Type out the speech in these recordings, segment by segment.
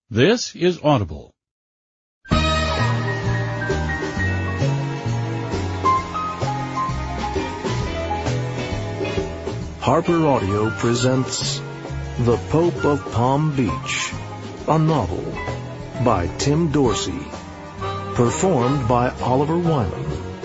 This is Audible. Harper Audio presents The Pope of Palm Beach, a novel by Tim Dorsey, performed by Oliver Wyman.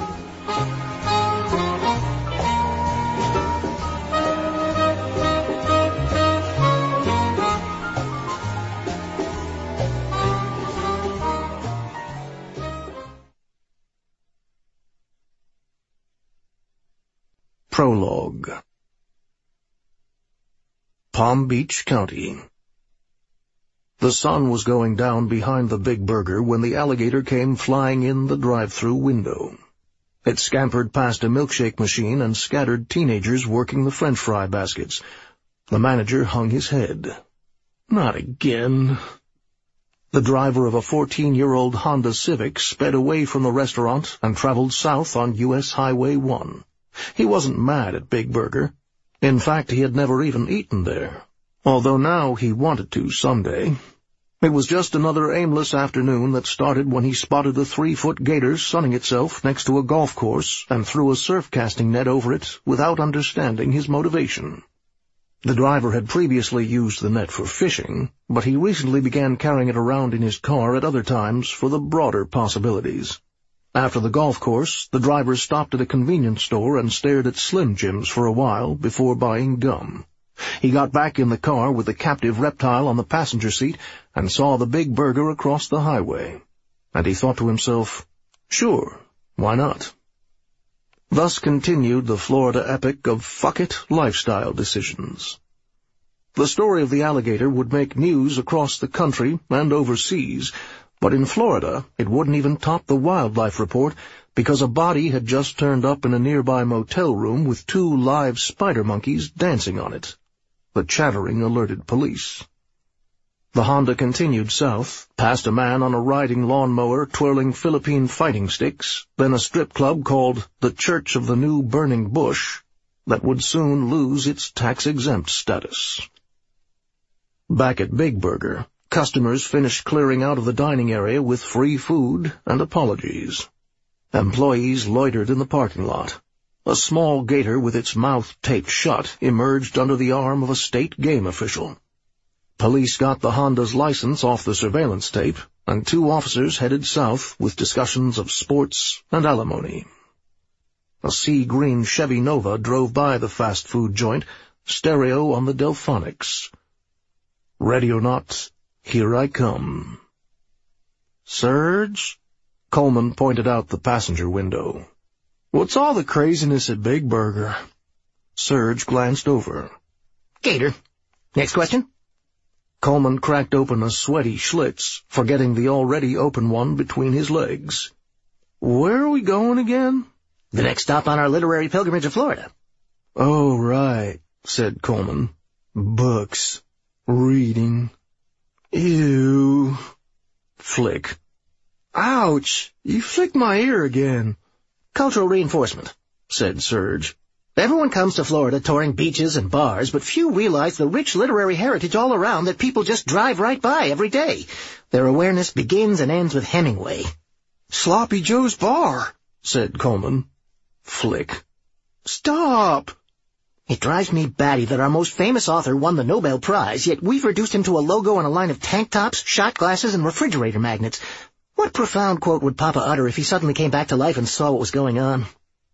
Prologue. Palm Beach County. The sun was going down behind the Big Burger when the alligator came flying in the drive-through window. It scampered past a milkshake machine and scattered teenagers working the French fry baskets. The manager hung his head. Not again. The driver of a 14-year-old Honda Civic sped away from the restaurant and traveled south on U.S. Highway 1. He wasn't mad at Big Burger. In fact, he had never even eaten there, although now he wanted to someday. It was just another aimless afternoon that started when he spotted a 3-foot gator sunning itself next to a golf course and threw a surf casting net over it without understanding his motivation. The driver had previously used the net for fishing, but he recently began carrying it around in his car at other times for the broader possibilities. After the golf course, the driver stopped at a convenience store and stared at Slim Jims for a while before buying gum. He got back in the car with the captive reptile on the passenger seat and saw the Big Burger across the highway. And he thought to himself, sure, why not? Thus continued the Florida epic of fuck-it lifestyle decisions. The story of the alligator would make news across the country and overseas, but in Florida, it wouldn't even top the wildlife report because a body had just turned up in a nearby motel room with 2 live spider monkeys dancing on it. The chattering alerted police. The Honda continued south, past a man on a riding lawnmower twirling Philippine fighting sticks, then a strip club called the Church of the New Burning Bush that would soon lose its tax-exempt status. Back at Big Burger, customers finished clearing out of the dining area with free food and apologies. Employees loitered in the parking lot. A small gator with its mouth taped shut emerged under the arm of a state game official. Police got the Honda's license off the surveillance tape, and 2 officers headed south with discussions of sports and alimony. A sea-green Chevy Nova drove by the fast food joint, stereo on the Delphonics. Ready or not, here I come. Serge? Coleman pointed out the passenger window. What's all the craziness at Big Burger? Serge glanced over. Gator. Next question? Coleman cracked open a sweaty Schlitz, forgetting the already open one between his legs. Where are we going again? The next stop on our literary pilgrimage to Florida. Oh, right, said Coleman. Books. Reading. Ew. Flick. Ouch! You flicked my ear again. Cultural reinforcement, said Serge. Everyone comes to Florida touring beaches and bars, but few realize the rich literary heritage all around that people just drive right by every day. Their awareness begins and ends with Hemingway. Sloppy Joe's Bar, said Coleman. Flick. Stop! It drives me batty that our most famous author won the Nobel Prize, yet we've reduced him to a logo on a line of tank tops, shot glasses, and refrigerator magnets. What profound quote would Papa utter if he suddenly came back to life and saw what was going on?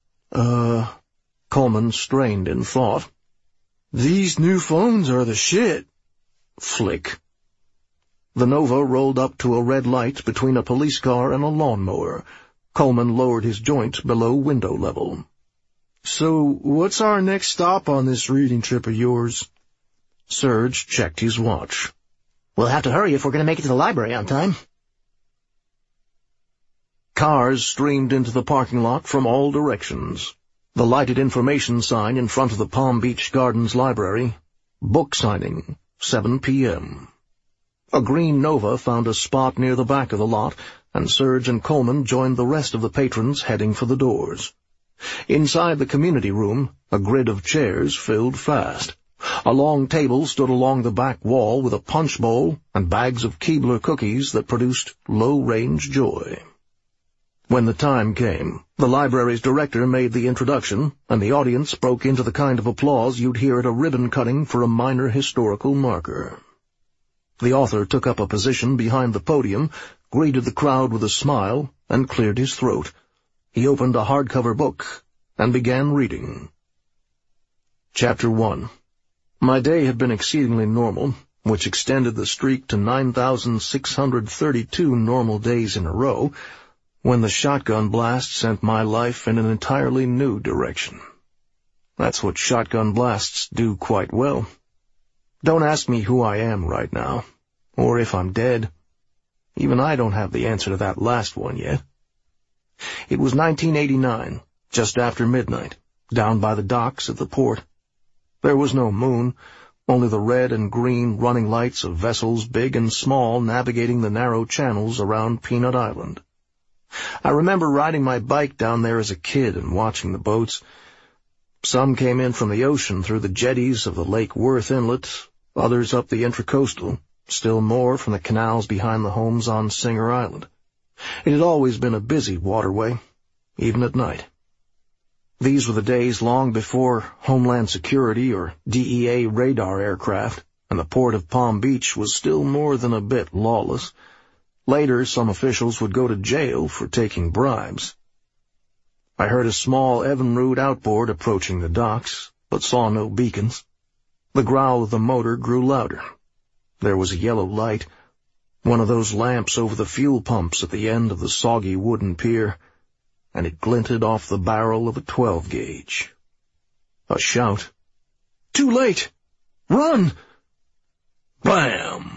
Coleman strained in thought. These new phones are the shit. Flick. The Nova rolled up to a red light between a police car and a lawnmower. Coleman lowered his joint below window level. So, what's our next stop on this reading trip of yours? Serge checked his watch. We'll have to hurry if we're going to make it to the library on time. Cars streamed into the parking lot from all directions. The lighted information sign in front of the Palm Beach Gardens Library. Book signing, 7 p.m. A green Nova found a spot near the back of the lot, and Serge and Coleman joined the rest of the patrons heading for the doors. Inside the community room, a grid of chairs filled fast. A long table stood along the back wall with a punch bowl and bags of Keebler cookies that produced low-range joy. When the time came, the library's director made the introduction, and the audience broke into the kind of applause you'd hear at a ribbon-cutting for a minor historical marker. The author took up a position behind the podium, greeted the crowd with a smile, and cleared his throat. He opened a hardcover book and began reading. Chapter 1. My day had been exceedingly normal, which extended the streak to 9,632 normal days in a row, when the shotgun blast sent my life in an entirely new direction. That's what shotgun blasts do quite well. Don't ask me who I am right now, or if I'm dead. Even I don't have the answer to that last one yet. It was 1989, just after midnight, down by the docks at the port. There was no moon, only the red and green running lights of vessels big and small navigating the narrow channels around Peanut Island. I remember riding my bike down there as a kid and watching the boats. Some came in from the ocean through the jetties of the Lake Worth Inlet, others up the Intracoastal, still more from the canals behind the homes on Singer Island. It had always been a busy waterway, even at night. These were the days long before Homeland Security or DEA radar aircraft, and the port of Palm Beach was still more than a bit lawless. Later, some officials would go to jail for taking bribes. I heard a small Evinrude outboard approaching the docks, but saw no beacons. The growl of the motor grew louder. There was a yellow light, one of those lamps over the fuel pumps at the end of the soggy wooden pier, and it glinted off the barrel of a 12-gauge. A shout. "Too late! Run!" Blam!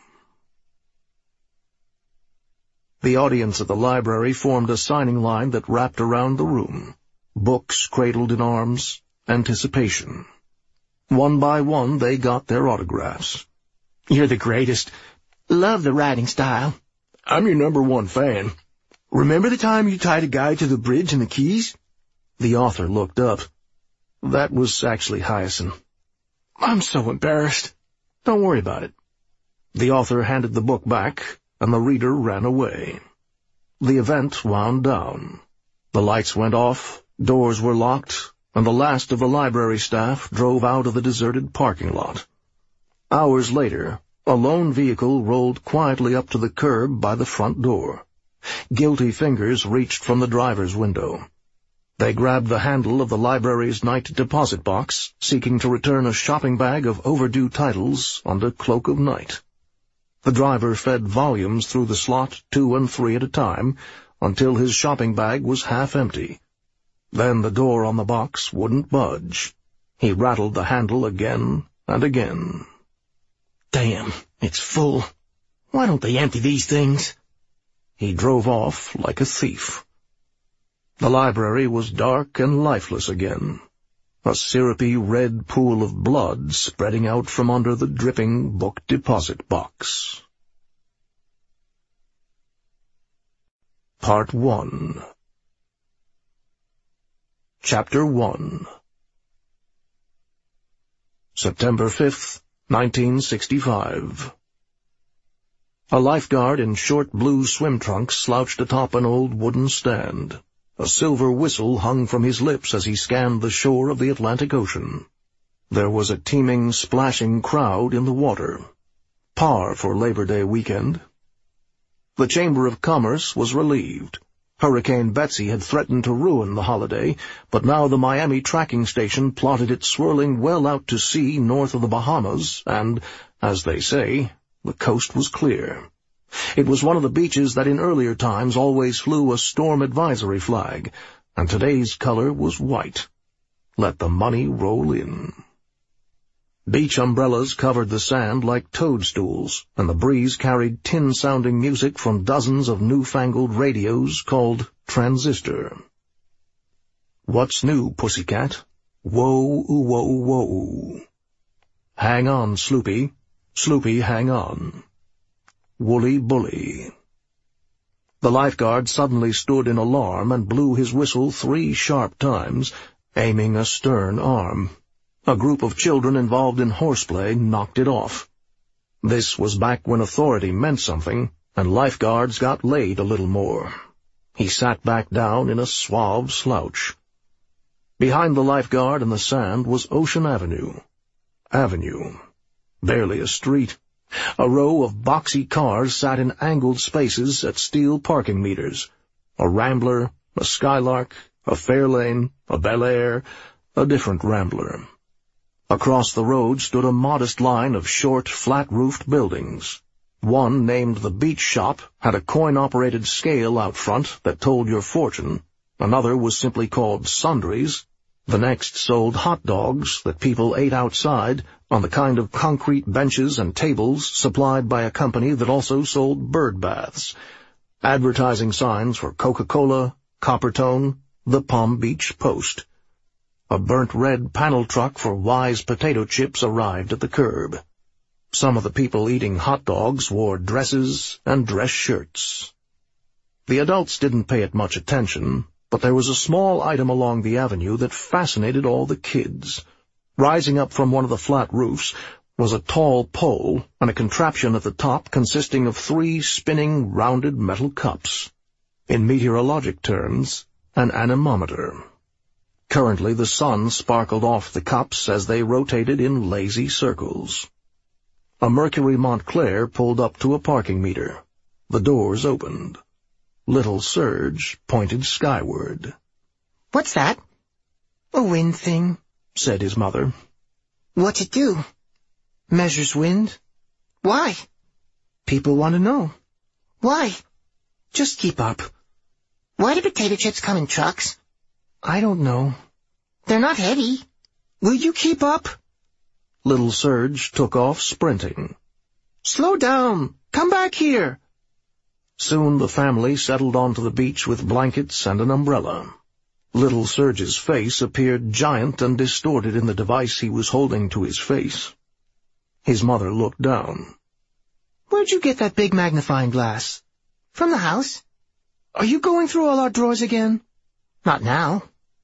The audience at the library formed a signing line that wrapped around the room. Books cradled in arms, anticipation. One by one, they got their autographs. "You're the greatest. Love the writing style. I'm your #1 fan. Remember the time you tied a guy to the bridge in the Keys?" The author looked up. That was actually Hyacinth. "I'm so embarrassed." "Don't worry about it." The author handed the book back, and the reader ran away. The event wound down. The lights went off, doors were locked, and the last of the library staff drove out of the deserted parking lot. Hours later, a lone vehicle rolled quietly up to the curb by the front door. Guilty fingers reached from the driver's window. They grabbed the handle of the library's night deposit box, seeking to return a shopping bag of overdue titles under cloak of night. The driver fed volumes through the slot 2 and 3 at a time, until his shopping bag was half empty. Then the door on the box wouldn't budge. He rattled the handle again and again. "Damn, it's full. Why don't they empty these things?" He drove off like a thief. The library was dark and lifeless again. A syrupy red pool of blood spreading out from under the dripping book deposit box. Part 1. Chapter 1. September 5th, 1965. A lifeguard in short blue swim trunks slouched atop an old wooden stand. A silver whistle hung from his lips as he scanned the shore of the Atlantic Ocean. There was a teeming, splashing crowd in the water. Par for Labor Day weekend. The Chamber of Commerce was relieved. Hurricane Betsy had threatened to ruin the holiday, but now the Miami tracking station plotted it swirling well out to sea north of the Bahamas, and, as they say, the coast was clear. It was one of the beaches that in earlier times always flew a storm advisory flag, and today's color was white. Let the money roll in. Beach umbrellas covered the sand like toadstools, and the breeze carried tin-sounding music from dozens of newfangled radios called transistor. "What's new, pussycat? Whoa, whoa, whoa. Hang on, Sloopy. Sloopy, hang on. Woolly bully." The lifeguard suddenly stood in alarm and blew his whistle 3 sharp times, aiming a stern arm. A group of children involved in horseplay knocked it off. This was back when authority meant something, and lifeguards got laid a little more. He sat back down in a suave slouch. Behind the lifeguard in the sand was Ocean Avenue. Barely a street. A row of boxy cars sat in angled spaces at steel parking meters. A Rambler, a Skylark, a Fairlane, a Bel Air, a different Rambler. Across the road stood a modest line of short, flat-roofed buildings. One, named the Beach Shop, had a coin-operated scale out front that told your fortune. Another was simply called Sundries. The next sold hot dogs that people ate outside on the kind of concrete benches and tables supplied by a company that also sold bird baths. Advertising signs for Coca-Cola, Coppertone, the Palm Beach Post. A burnt red panel truck for Wise potato chips arrived at the curb. Some of the people eating hot dogs wore dresses and dress shirts. The adults didn't pay it much attention, but there was a small item along the avenue that fascinated all the kids. Rising up from one of the flat roofs was a tall pole and a contraption at the top consisting of 3 spinning, rounded metal cups. In meteorologic terms, an anemometer. Currently the sun sparkled off the cups as they rotated in lazy circles. A Mercury Montclair pulled up to a parking meter. The doors opened. Little Serge pointed skyward. "What's that?" "A wind thing," said his mother. "What's it do?" "Measures wind." "Why?" "People want to know." "Why?" "Just keep up." "Why do potato chips come in trucks?" "I don't know." "They're not heavy." "Will you keep up?" Little Serge took off sprinting. "Slow down! Come back here!" Soon the family settled onto the beach with blankets and an umbrella. Little Serge's face appeared giant and distorted in the device he was holding to his face. His mother looked down. "Where'd you get that big magnifying glass?" "From the house." "Are you going through all our drawers again?" "Not now."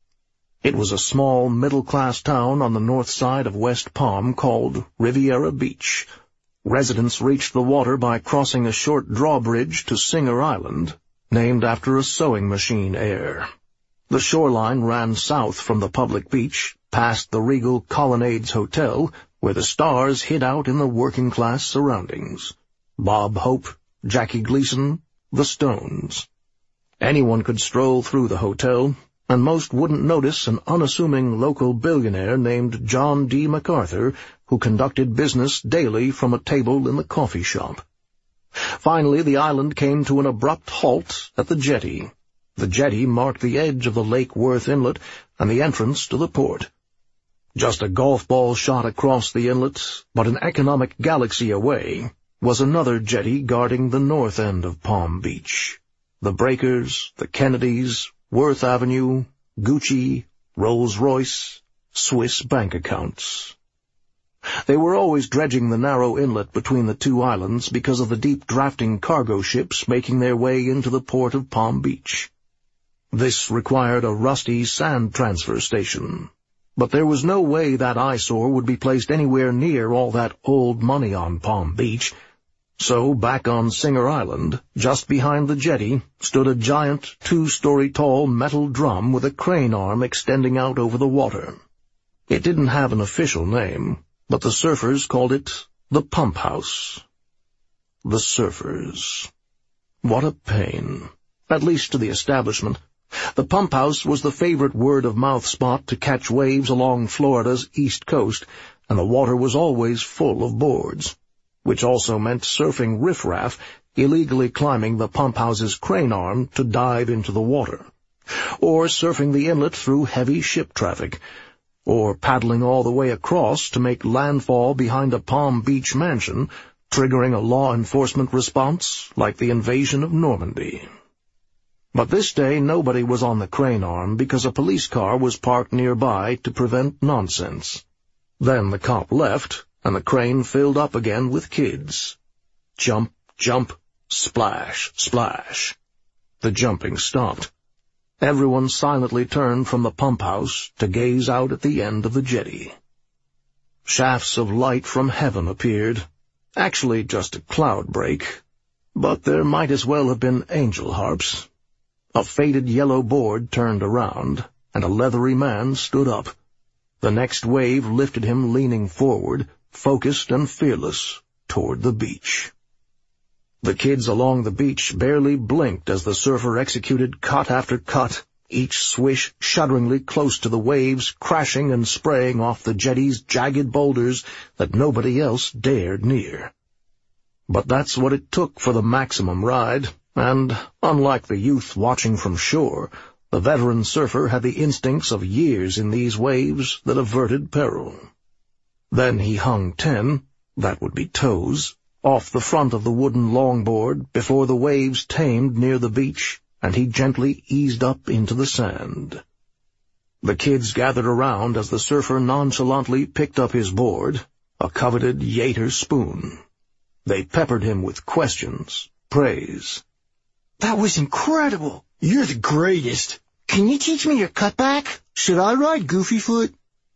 It was a small, middle-class town on the north side of West Palm called Riviera Beach. Residents reached the water by crossing a short drawbridge to Singer Island, named after a sewing machine heir. The shoreline ran south from the public beach, past the Regal Colonnades Hotel, where the stars hid out in the working-class surroundings. Bob Hope, Jackie Gleason, the Stones. Anyone could stroll through the hotel, and most wouldn't notice an unassuming local billionaire named John D. MacArthur, who conducted business daily from a table in the coffee shop. Finally, the island came to an abrupt halt at the jetty. The jetty marked the edge of the Lake Worth Inlet and the entrance to the port. Just a golf ball shot across the inlet, but an economic galaxy away, was another jetty guarding the north end of Palm Beach. The Breakers, the Kennedys, Worth Avenue, Gucci, Rolls-Royce, Swiss bank accounts. They were always dredging the narrow inlet between the two islands because of the deep drafting cargo ships making their way into the port of Palm Beach. This required a rusty sand transfer station, but there was no way that eyesore would be placed anywhere near all that old money on Palm Beach. So, back on Singer Island, just behind the jetty, stood a giant 2-story-tall metal drum with a crane arm extending out over the water. It didn't have an official name, but the surfers called it the Pump House. The surfers. What a pain, at least to the establishment. The Pump House was the favorite word-of-mouth spot to catch waves along Florida's east coast, and the water was always full of boards, which also meant surfing riffraff illegally climbing the pump house's crane arm to dive into the water, or surfing the inlet through heavy ship traffic, or paddling all the way across to make landfall behind a Palm Beach mansion, triggering a law enforcement response like the invasion of Normandy. But this day nobody was on the crane arm because a police car was parked nearby to prevent nonsense. Then the cop left, and the crane filled up again with kids. Jump, jump, splash, splash. The jumping stopped. Everyone silently turned from the pump house to gaze out at the end of the jetty. Shafts of light from heaven appeared, actually just a cloud break, but there might as well have been angel harps. A faded yellow board turned around, and a leathery man stood up. The next wave lifted him leaning forward, focused and fearless, toward the beach. The kids along the beach barely blinked as the surfer executed cut after cut, each swish shudderingly close to the waves, crashing and spraying off the jetty's jagged boulders that nobody else dared near. But that's what it took for the maximum ride, and, unlike the youth watching from shore, the veteran surfer had the instincts of years in these waves that averted peril. Then he hung 10, that would be toes, off the front of the wooden longboard before the waves tamed near the beach, and he gently eased up into the sand. The kids gathered around as the surfer nonchalantly picked up his board, a coveted Yater spoon. They peppered him with questions, praise. "That was incredible! You're the greatest! Can you teach me your cutback? Should I ride Goofyfoot?"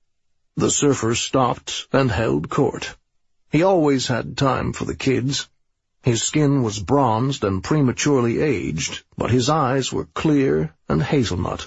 The surfer stopped and held court. He always had time for the kids. His skin was bronzed and prematurely aged, but his eyes were clear and hazelnut.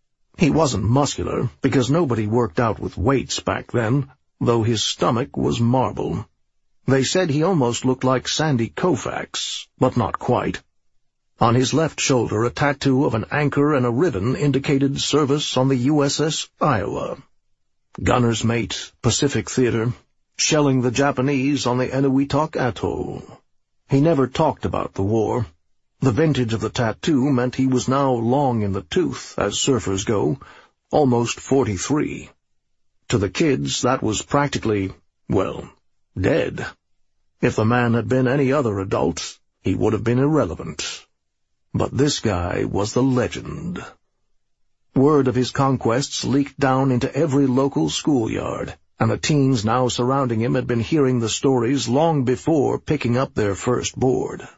He wasn't muscular, because nobody worked out with weights back then, though his stomach was marble. They said he almost looked like Sandy Koufax, but not quite. On his left shoulder, a tattoo of an anchor and a ribbon indicated service on the USS Iowa. Gunner's mate, Pacific Theater, shelling the Japanese on the Enewetak Atoll. He never talked about the war. The vintage of the tattoo meant he was now long in the tooth, as surfers go, almost 43. To the kids, that was practically, well, dead. If the man had been any other adult, he would have been irrelevant. But this guy was the legend. Word of his conquests leaked down into every local schoolyard, and the teens now surrounding him had been hearing the stories long before picking up their first board.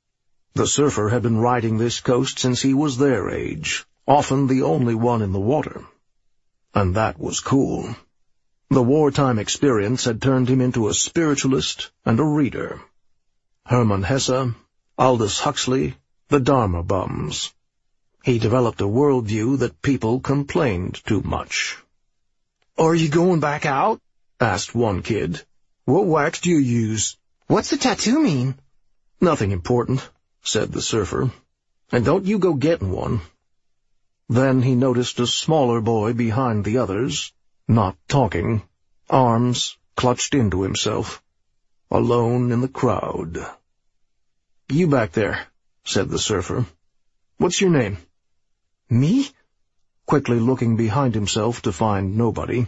The surfer had been riding this coast since he was their age, often the only one in the water. And that was cool. The wartime experience had turned him into a spiritualist and a reader. Hermann Hesse, Aldous Huxley, the Dharma bums. He developed a worldview that people complained too much. "Are you going back out?" asked one kid. "What wax do you use?" "What's the tattoo mean?" "Nothing important," said the surfer. "And don't you go getting one." Then he noticed a smaller boy behind the others, not talking, arms clutched into himself, alone in the crowd. "You back there," said the surfer. "What's your name?" "Me?" Quickly looking behind himself to find nobody.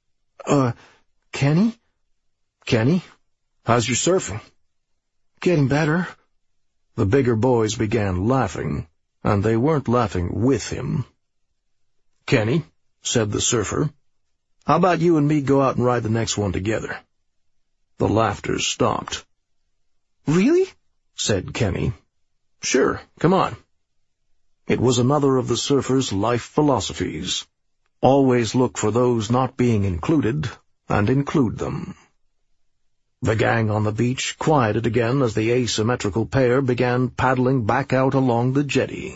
Kenny?" "Kenny? How's your surfing?" "Getting better." The bigger boys began laughing, and they weren't laughing with him. "Kenny," said the surfer, "how about you and me go out and ride the next one together?" The laughter stopped. "Really?" said Kenny. "Sure, come on." It was another of the surfer's life philosophies. Always look for those not being included, and include them. The gang on the beach quieted again as the asymmetrical pair began paddling back out along the jetty.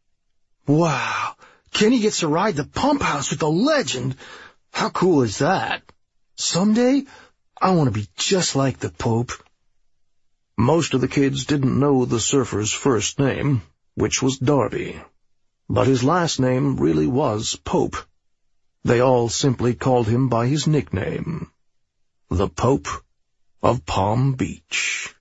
"Wow! Kenny gets to ride the pump house with a legend! How cool is that? Someday, I want to be just like the Pope." Most of the kids didn't know the surfer's first name, which was Darby, but his last name really was Pope. They all simply called him by his nickname, the Pope of Palm Beach.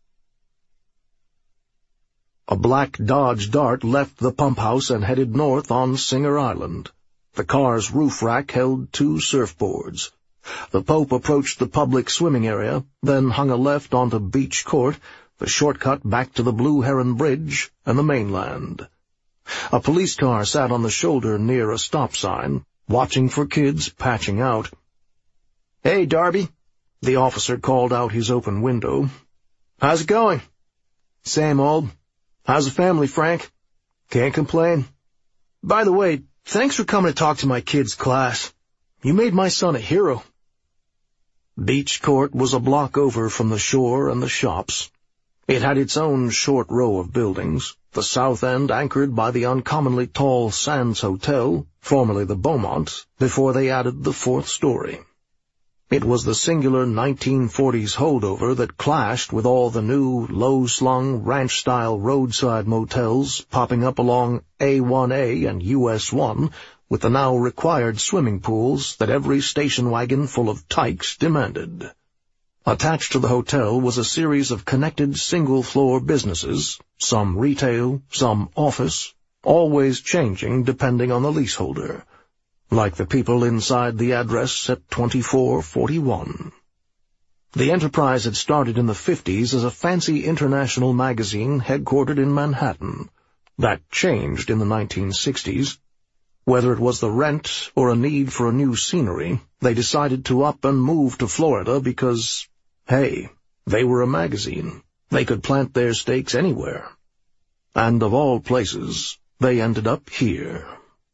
A black Dodge Dart left the pump house and headed north on Singer Island. The car's roof rack held 2 surfboards. The Pope approached the public swimming area, then hung a left onto Beach Court, the shortcut back to the Blue Heron Bridge and the mainland. A police car sat on the shoulder near a stop sign, watching for kids patching out. "Hey, Darby," the officer called out his open window. "How's it going?" "Same old. How's the family, Frank?" "Can't complain. By the way, thanks for coming to talk to my kids' class. You made my son a hero." Beach Court was a block over from the shore and the shops. It had its own short row of buildings, the south end anchored by the uncommonly tall Sands Hotel, formerly the Beaumont, before they added the fourth story. It was the singular 1940s holdover that clashed with all the new, low-slung, ranch-style roadside motels popping up along A1A and US 1 with the now required swimming pools that every station wagon full of tykes demanded. Attached to the hotel was a series of connected single-floor businesses, some retail, some office, always changing depending on the leaseholder, like the people inside the address at 2441. The enterprise had started in the 50s as a fancy international magazine headquartered in Manhattan. That changed in the 1960s. Whether it was the rent or a need for a new scenery, they decided to up and move to Florida because, hey, they were a magazine. They could plant their stakes anywhere. And of all places, they ended up here.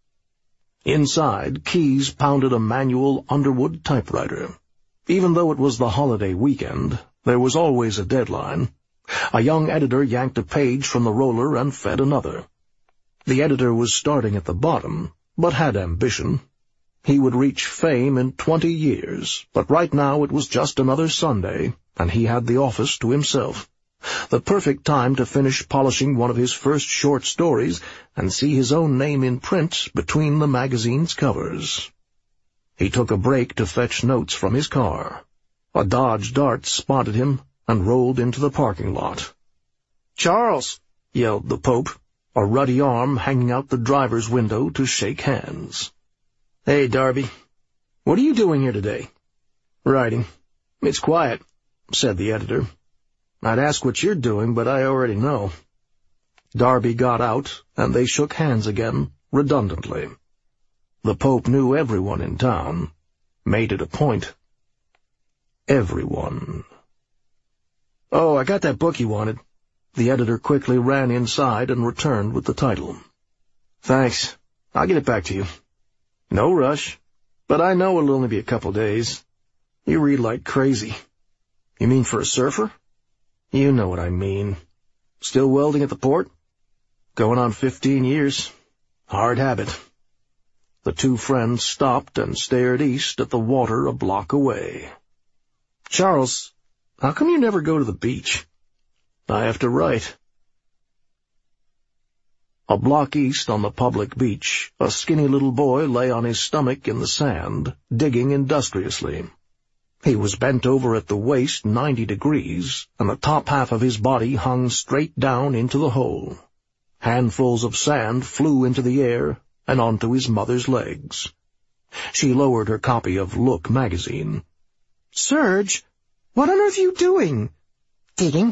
Inside, Keyes pounded a manual Underwood typewriter. Even though it was the holiday weekend, there was always a deadline. A young editor yanked a page from the roller and fed another. The editor was starting at the bottom, but had ambition. He would reach fame in 20 years, but right now it was just another Sunday, and he had the office to himself. The perfect time to finish polishing one of his first short stories and see his own name in print between the magazine's covers. He took a break to fetch notes from his car. A Dodge Dart spotted him and rolled into the parking lot. "Charles!" yelled the Pope, a ruddy arm hanging out the driver's window to shake hands. "Hey, Darby. What are you doing here today?" "Writing. It's quiet," said the editor. "I'd ask what you're doing, but I already know." Darby got out, and they shook hands again, redundantly. The Pope knew everyone in town. Made it a point. Everyone. "Oh, I got that book you wanted." The editor quickly ran inside and returned with the title. "Thanks. I'll get it back to you." "No rush, but I know it'll only be a couple days. You read like crazy." "You mean for a surfer?" "You know what I mean. Still welding at the port?" "Going on 15 years. Hard habit." The two friends stopped and stared east at the water a block away. "Charles, how come you never go to the beach?" "I have to write." A block east on the public beach, a skinny little boy lay on his stomach in the sand, digging industriously. He was bent over at the waist 90 degrees, and the top half of his body hung straight down into the hole. Handfuls of sand flew into the air and onto his mother's legs. She lowered her copy of Look magazine. "Serge, what on earth are you doing?" "Digging."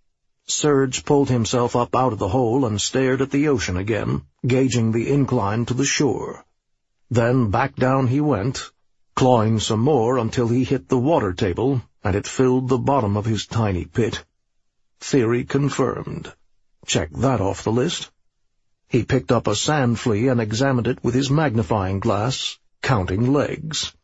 Serge pulled himself up out of the hole and stared at the ocean again, gauging the incline to the shore. Then back down he went, clawing some more until he hit the water table, and it filled the bottom of his tiny pit. Theory confirmed. Check that off the list. He picked up a sand flea and examined it with his magnifying glass, counting legs.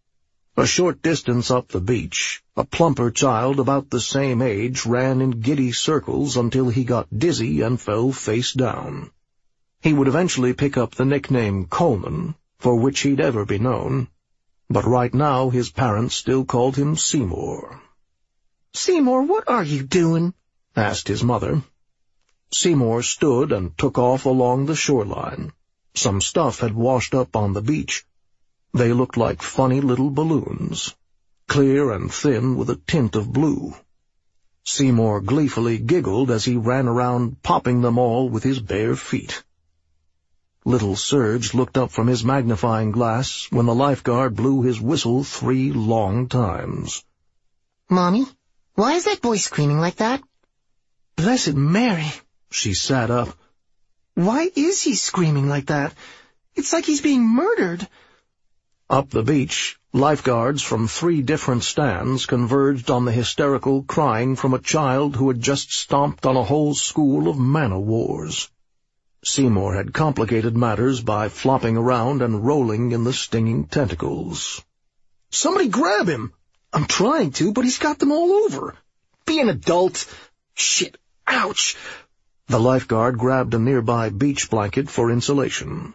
A short distance up the beach, a plumper child about the same age ran in giddy circles until he got dizzy and fell face down. He would eventually pick up the nickname Coleman, for which he'd ever be known, but right now his parents still called him Seymour. "Seymour, what are you doing?" asked his mother. Seymour stood and took off along the shoreline. Some stuff had washed up on the beach. They looked like funny little balloons, clear and thin with a tint of blue. Seymour gleefully giggled as he ran around popping them all with his bare feet. Little Serge looked up from his magnifying glass when the lifeguard blew his whistle 3 long times. "Mommy, why is that boy screaming like that?" "Blessed Mary!" She sat up. "Why is he screaming like that? It's like he's being murdered." Up the beach, lifeguards from 3 different stands converged on the hysterical crying from a child who had just stomped on a whole school of man-o'-wars. Seymour had complicated matters by flopping around and rolling in the stinging tentacles. "Somebody grab him!" I'm trying to, but he's got them all over. Be an adult. Shit. Ouch. The lifeguard grabbed a nearby beach blanket for insulation.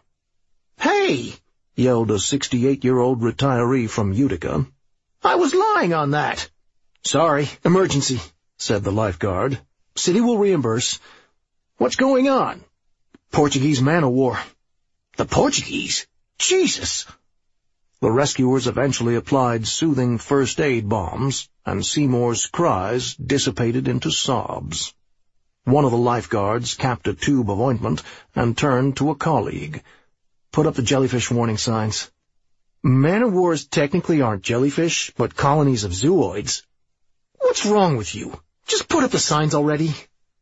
Hey! Yelled a 68-year-old retiree from Utica. I was lying on that. Sorry, emergency, said the lifeguard. City will reimburse. What's going on? Portuguese man-o-war. The Portuguese? Jesus! The rescuers eventually applied soothing first aid bombs, and Seymour's cries dissipated into sobs. One of the lifeguards capped a tube of ointment and turned to a colleague. Put up the jellyfish warning signs. Man-o-wars technically aren't jellyfish, but colonies of zooids. What's wrong with you? Just put up the signs already.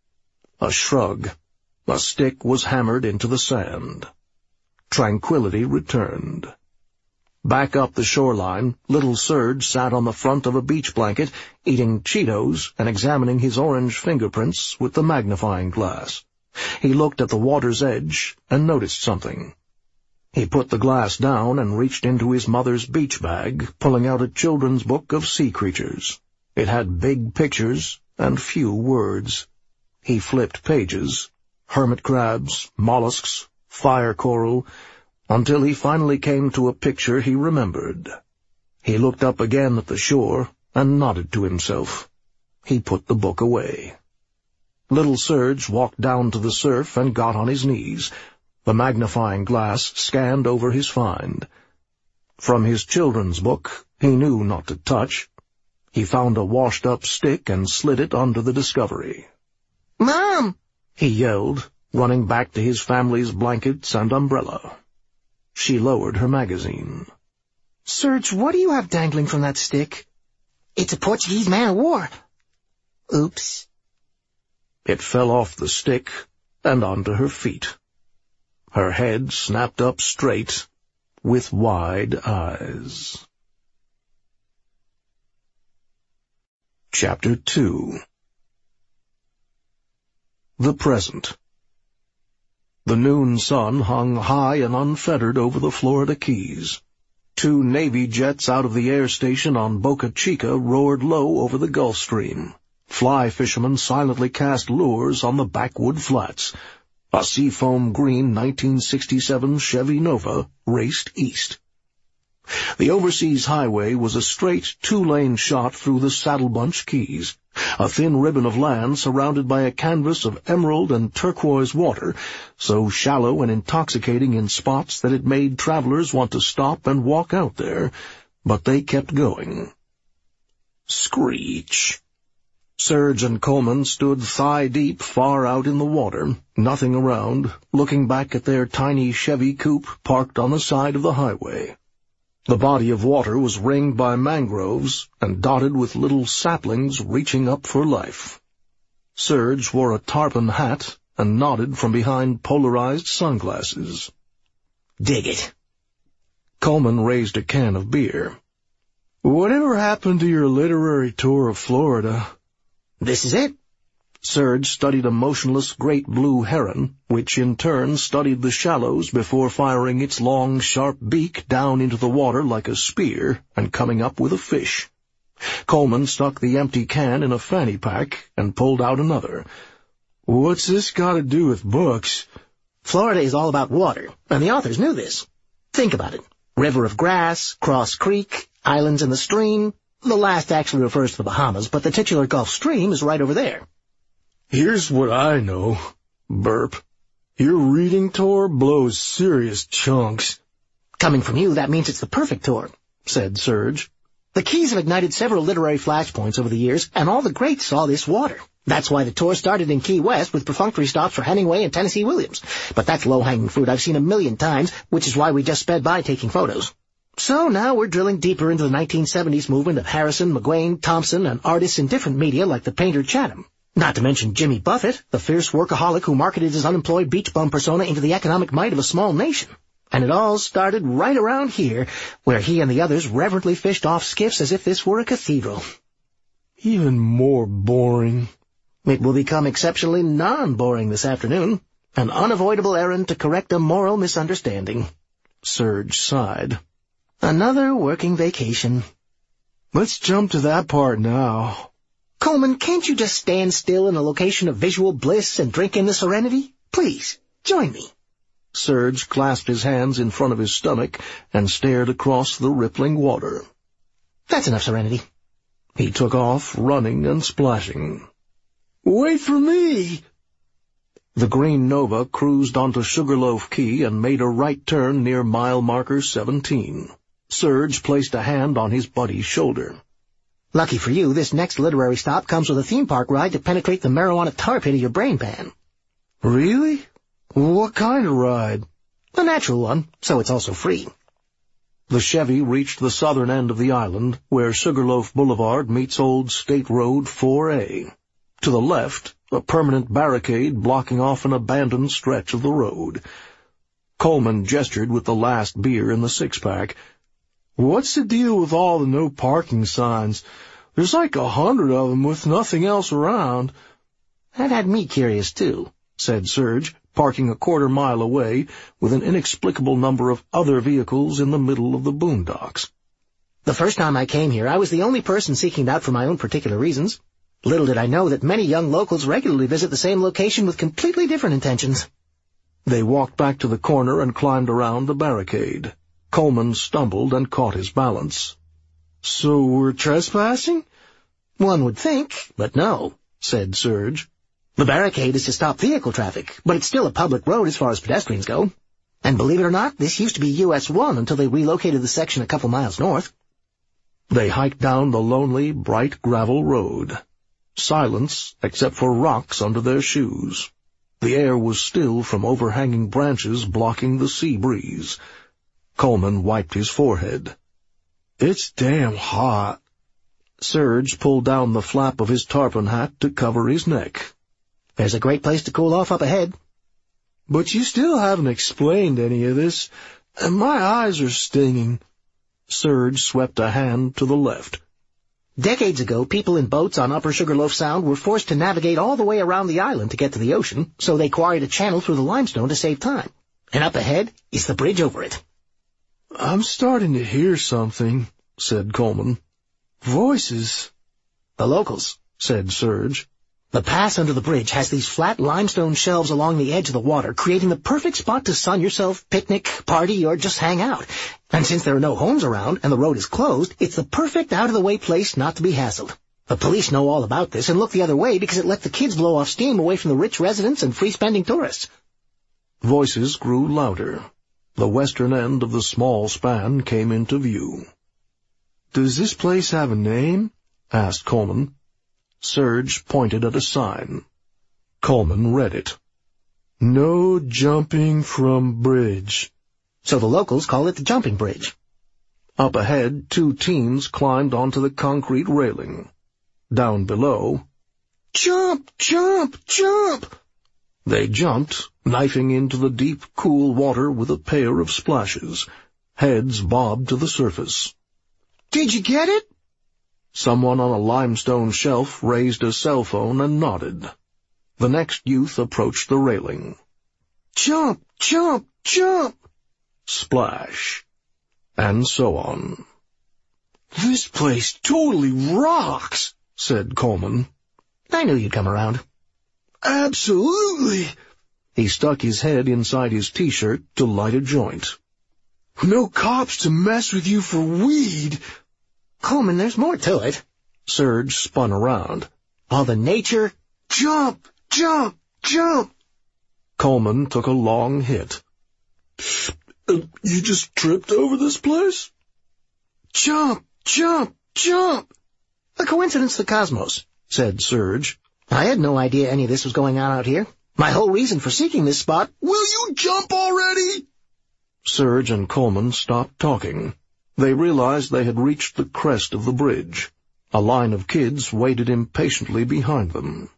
A shrug. A stick was hammered into the sand. Tranquility returned. Back up the shoreline, little Serge sat on the front of a beach blanket, eating Cheetos and examining his orange fingerprints with the magnifying glass. He looked at the water's edge and noticed something. He put the glass down and reached into his mother's beach bag, pulling out a children's book of sea creatures. It had big pictures and few words. He flipped pages, hermit crabs, mollusks, fire coral, until he finally came to a picture he remembered. He looked up again at the shore and nodded to himself. He put the book away. Little Serge walked down to the surf and got on his knees. The magnifying glass scanned over his find. From his children's book, he knew not to touch. He found a washed-up stick and slid it under the discovery. "Mom!" he yelled, running back to his family's blankets and umbrella. She lowered her magazine. "Serge, what do you have dangling from that stick?" "It's a Portuguese man-o-war." "Oops." It fell off the stick and onto her feet. Her head snapped up straight, with wide eyes. Chapter 2. The Present. The noon sun hung high and unfettered over the Florida Keys. 2 Navy jets out of the air station on Boca Chica roared low over the Gulf Stream. Fly fishermen silently cast lures on the backwood flats. A seafoam green 1967 Chevy Nova raced east. The overseas highway was a straight 2-lane shot through the Saddle Bunch Keys, a thin ribbon of land surrounded by a canvas of emerald and turquoise water, so shallow and intoxicating in spots that it made travelers want to stop and walk out there, but they kept going. Screech. Serge and Coleman stood thigh-deep far out in the water, nothing around, looking back at their tiny Chevy coupe parked on the side of the highway. The body of water was ringed by mangroves and dotted with little saplings reaching up for life. Serge wore a tarpon hat and nodded from behind polarized sunglasses. "Dig it." Coleman raised a can of beer. "Whatever happened to your literary tour of Florida?" "This is it." Serge studied a motionless great blue heron, which in turn studied the shallows before firing its long, sharp beak down into the water like a spear and coming up with a fish. Coleman stuck the empty can in a fanny pack and pulled out another. "What's this got to do with books?" "Florida is all about water, and the authors knew this. Think about it. River of Grass, Cross Creek, islands in the stream. The last actually refers to the Bahamas, but the titular Gulf Stream is right over there." "Here's what I know." Burp. "Your reading tour blows serious chunks." "Coming from you, that means it's the perfect tour," said Serge. "The Keys have ignited several literary flashpoints over the years, and all the greats saw this water. That's why the tour started in Key West with perfunctory stops for Hemingway and Tennessee Williams. But that's low-hanging fruit I've seen a million times, which is why we just sped by taking photos. So now we're drilling deeper into the 1970s movement of Harrison, McGuane, Thompson, and artists in different media like the painter Chatham. Not to mention Jimmy Buffett, the fierce workaholic who marketed his unemployed beach bum persona into the economic might of a small nation. And it all started right around here, where he and the others reverently fished off skiffs as if this were a cathedral." "Even more boring." "It will become exceptionally non-boring this afternoon. An unavoidable errand to correct a moral misunderstanding." Serge sighed. "Another working vacation." Let's jump to that part now. Coleman, can't you just stand still in a location of visual bliss and drink in the serenity? Please, join me. Serge clasped his hands in front of his stomach and stared across the rippling water. That's enough serenity. He took off, running and splashing. Wait for me! The Green Nova cruised onto Sugarloaf Key and made a right turn near mile marker 17. Serge placed a hand on his buddy's shoulder. Lucky for you, this next literary stop comes with a theme park ride to penetrate the marijuana tar pit of your brain pan. Really? What kind of ride? The natural one, so it's also free. The Chevy reached the southern end of the island, where Sugarloaf Boulevard meets Old State Road 4A. To the left, a permanent barricade blocking off an abandoned stretch of the road. Coleman gestured with the last beer in the six-pack. What's the deal with all the no parking signs? There's like 100 of them with nothing else around. That had me curious, too, said Serge, parking a quarter-mile away with an inexplicable number of other vehicles in the middle of the boondocks. The first time I came here, I was the only person seeking it out for my own particular reasons. Little did I know that many young locals regularly visit the same location with completely different intentions. They walked back to the corner and climbed around the barricade. Coleman stumbled and caught his balance. So we're trespassing? One would think, but no, said Serge. The barricade is to stop vehicle traffic, but it's still a public road as far as pedestrians go. And believe it or not, this used to be US 1 until they relocated the section a couple miles north. They hiked down the lonely, bright gravel road. Silence, except for rocks under their shoes. The air was still from overhanging branches blocking the sea breeze. Coleman wiped his forehead. It's damn hot. Serge pulled down the flap of his tarpon hat to cover his neck. There's a great place to cool off up ahead. But you still haven't explained any of this, and my eyes are stinging. Serge swept a hand to the left. Decades ago, people in boats on Upper Sugarloaf Sound were forced to navigate all the way around the island to get to the ocean, so they quarried a channel through the limestone to save time. And up ahead is the bridge over it. I'm starting to hear something, said Coleman. Voices. The locals, said Serge. The pass under the bridge has these flat limestone shelves along the edge of the water, creating the perfect spot to sun yourself, picnic, party, or just hang out. And since there are no homes around and the road is closed, it's the perfect out-of-the-way place not to be hassled. The police know all about this and look the other way because it let the kids blow off steam away from the rich residents and free-spending tourists. Voices grew louder. The western end of the small span came into view. Does this place have a name? asked Coleman. Serge pointed at a sign. Coleman read it. No jumping from bridge. So the locals call it the jumping bridge. Up ahead, two teens climbed onto the concrete railing. Down below, Jump, jump, jump! They jumped, knifing into the deep, cool water with a pair of splashes. Heads bobbed to the surface. Did you get it? Someone on a limestone shelf raised a cell phone and nodded. The next youth approached the railing. Jump, jump, jump! Splash. And so on. This place totally rocks, said Coleman. I knew you'd come around. Absolutely. He stuck his head inside his T-shirt to light a joint. No cops to mess with you for weed. Coleman, there's more to it. Serge spun around. All the nature. Jump, jump, jump. Coleman took a long hit. You just tripped over this place? Jump, jump, jump. A coincidence to the cosmos, said Serge. I had no idea any of this was going on out here. My whole reason for seeking this spot... Will you jump already? Serge and Coleman stopped talking. They realized they had reached the crest of the bridge. A line of kids waited impatiently behind them.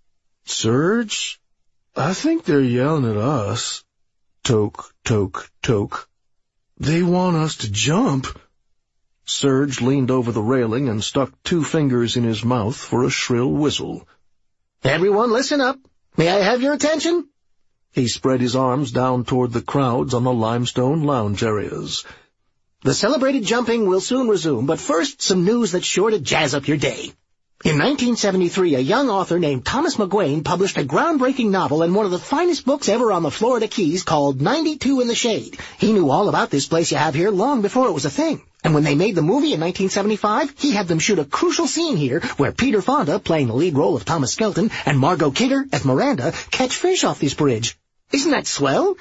Serge, I think they're yelling at us. Toke, toke, toke. They want us to jump. Serge leaned over the railing and stuck 2 fingers in his mouth for a shrill whistle. Everyone listen up. May I have your attention? He spread his arms down toward the crowds on the limestone lounge areas. The celebrated jumping will soon resume, but first, some news that's sure to jazz up your day. In 1973, a young author named Thomas McGuane published a groundbreaking novel and one of the finest books ever on the Florida Keys called 92 in the Shade. He knew all about this place you have here long before it was a thing. And when they made the movie in 1975, he had them shoot a crucial scene here where Peter Fonda, playing the lead role of Thomas Skelton, and Margot Kidder as Miranda, catch fish off this bridge. Isn't that swell?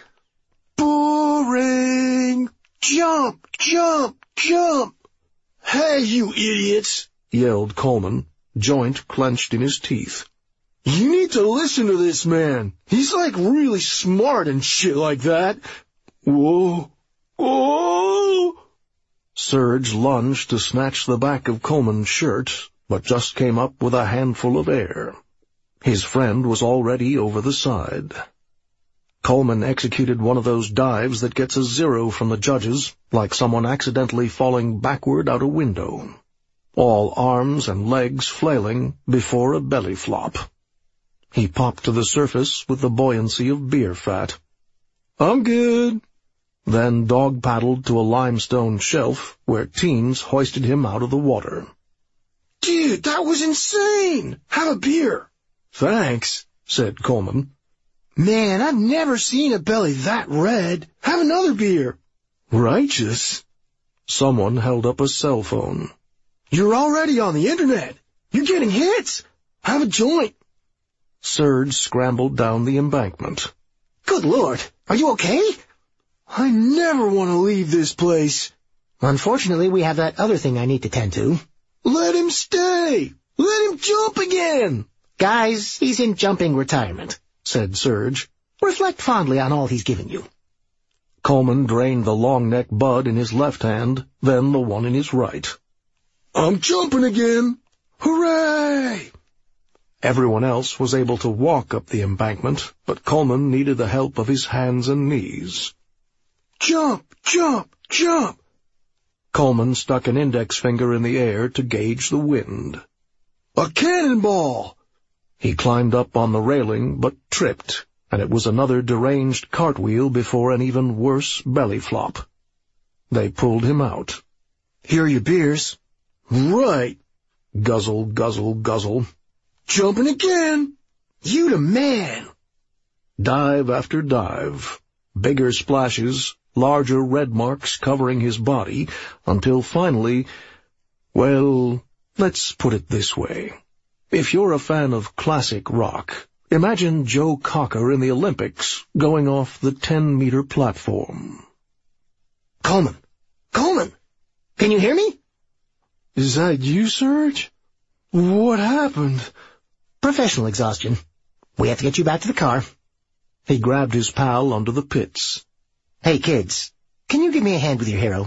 Boring! Jump! Jump! Jump! Hey, you idiots! Yelled Coleman, joint clenched in his teeth. You need to listen to this man. He's like really smart and shit like that. Whoa! Whoa! Surge lunged to snatch the back of Coleman's shirt, but just came up with a handful of air. His friend was already over the side. Coleman executed one of those dives that gets a 0 from the judges, like someone accidentally falling backward out a window. All arms and legs flailing before a belly flop. He popped to the surface with the buoyancy of beer fat. I'm good. Then dog-paddled to a limestone shelf where teens hoisted him out of the water. Dude, that was insane! Have a beer. Thanks, said Coleman. Man, I've never seen a belly that red. Have another beer. Righteous. Someone held up a cell phone. You're already on the internet. You're getting hits. Have a joint. Surge scrambled down the embankment. Good Lord, are you okay? I never want to leave this place. Unfortunately, we have that other thing I need to tend to. Let him stay. Let him jump again. Guys, he's in jumping retirement, said Surge. Reflect fondly on all he's given you. Coleman drained the long-neck bud in his left hand, then the one in his right. I'm jumping again. Hooray! Everyone else was able to walk up the embankment, but Coleman needed the help of his hands and knees. Jump, jump, jump! Coleman stuck an index finger in the air to gauge the wind. A cannonball! He climbed up on the railing, but tripped, and it was another deranged cartwheel before an even worse belly flop. They pulled him out. Here are your beers. Right. Guzzle, guzzle, guzzle. Jumping again. You the man. Dive after dive. Bigger splashes, larger red marks covering his body, until finally, well, let's put it this way. If you're a fan of classic rock, imagine Joe Cocker in the Olympics going off the 10-meter platform. Coleman! Coleman! Can you hear me? Is that you, Surge? What happened? Professional exhaustion. We have to get you back to the car. He grabbed his pal under the pits. Hey, kids, can you give me a hand with your hero?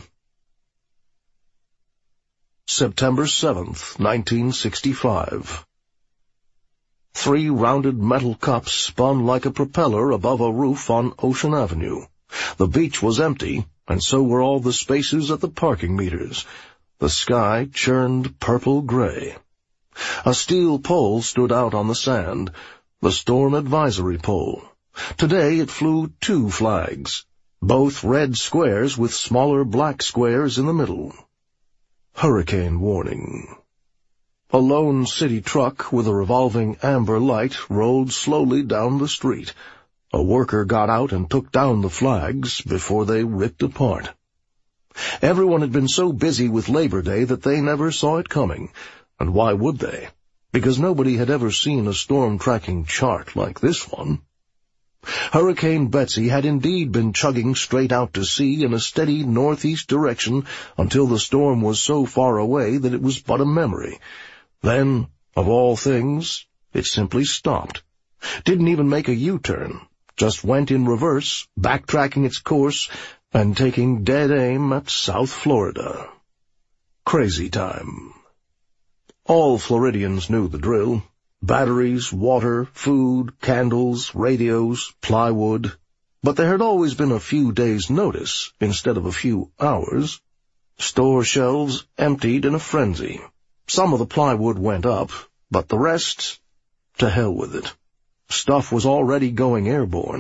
September 7th, 1965. 3 rounded metal cups spun like a propeller above a roof on Ocean Avenue. The beach was empty, and so were all the spaces at the parking meters. The sky churned purple-gray. A steel pole stood out on the sand, the storm advisory pole. Today it flew 2 flags, both red squares with smaller black squares in the middle. Hurricane warning. A lone city truck with a revolving amber light rolled slowly down the street. A worker got out and took down the flags before they ripped apart. Everyone had been so busy with Labor Day that they never saw it coming. And why would they? Because nobody had ever seen a storm tracking chart like this one. Hurricane Betsy had indeed been chugging straight out to sea in a steady northeast direction until the storm was so far away that it was but a memory. Then, of all things, it simply stopped. Didn't even make a U-turn. Just went in reverse, backtracking its course, and taking dead aim at South Florida. Crazy time. All Floridians knew the drill. Batteries, water, food, candles, radios, plywood. But there had always been a few days' notice instead of a few hours. Store shelves emptied in a frenzy. Some of the plywood went up, but the rest, to hell with it. Stuff was already going airborne.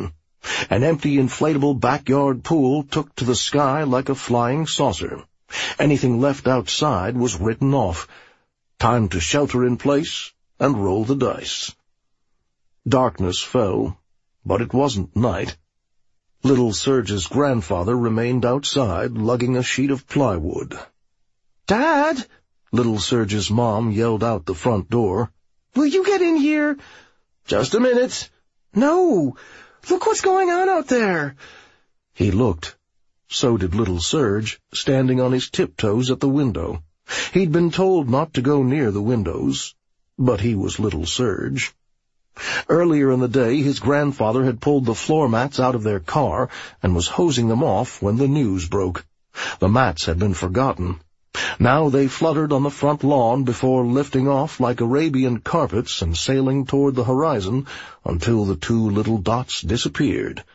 An empty inflatable backyard pool took to the sky like a flying saucer. Anything left outside was written off. Time to shelter in place and roll the dice. Darkness fell, but it wasn't night. Little Serge's grandfather remained outside, lugging a sheet of plywood. "Dad!" Little Serge's mom yelled out the front door. "Will you get in here?" "Just a minute." "No! Look what's going on out there!" He looked. So did little Serge, standing on his tiptoes at the window. He'd been told not to go near the windows, but he was little Serge. Earlier in the day, his grandfather had pulled the floor mats out of their car and was hosing them off when the news broke. The mats had been forgotten. Now they fluttered on the front lawn before lifting off like Arabian carpets and sailing toward the horizon until the two little dots disappeared.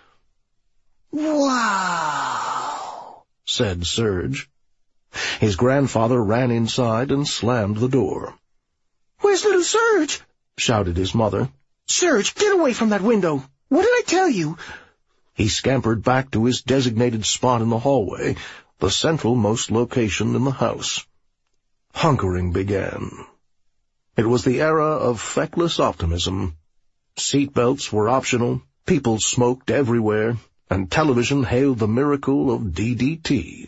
"Wow!" said Serge. His grandfather ran inside and slammed the door. "Where's little Serge?" shouted his mother. "Serge, get away from that window! What did I tell you?" He scampered back to his designated spot in the hallway, the central-most location in the house. Hunkering began. It was the era of feckless optimism. Seatbelts were optional, people smoked everywhere, and television hailed the miracle of DDT.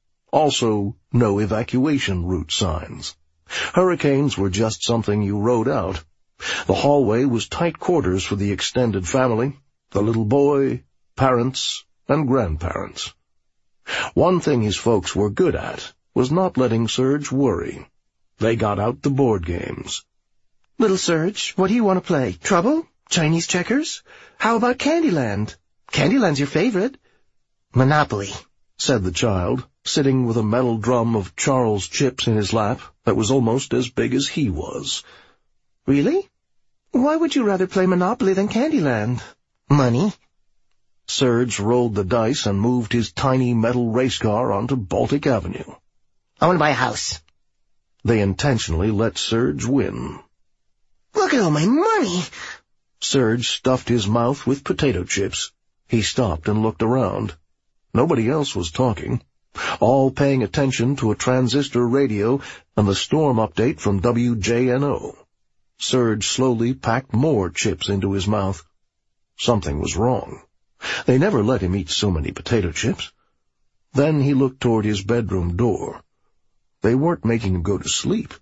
Also, no evacuation route signs. Hurricanes were just something you rode out. The hallway was tight quarters for the extended family, the little boy, parents, and grandparents. One thing his folks were good at was not letting Serge worry. They got out the board games. "Little Serge, what do you want to play? Trouble? Chinese checkers? How about Candyland? Candyland's your favorite." "Monopoly," said the child, sitting with a metal drum of Charles chips in his lap that was almost as big as he was. "Really? Why would you rather play Monopoly than Candyland?" "Money." Serge rolled the dice and moved his tiny metal race car onto Baltic Avenue. "I want to buy a house." They intentionally let Serge win. "Look at all my money!" Serge stuffed his mouth with potato chips. He stopped and looked around. Nobody else was talking, all paying attention to a transistor radio and the storm update from WJNO. Serge slowly packed more chips into his mouth. Something was wrong. They never let him eat so many potato chips. Then he looked toward his bedroom door. They weren't making him go to sleep.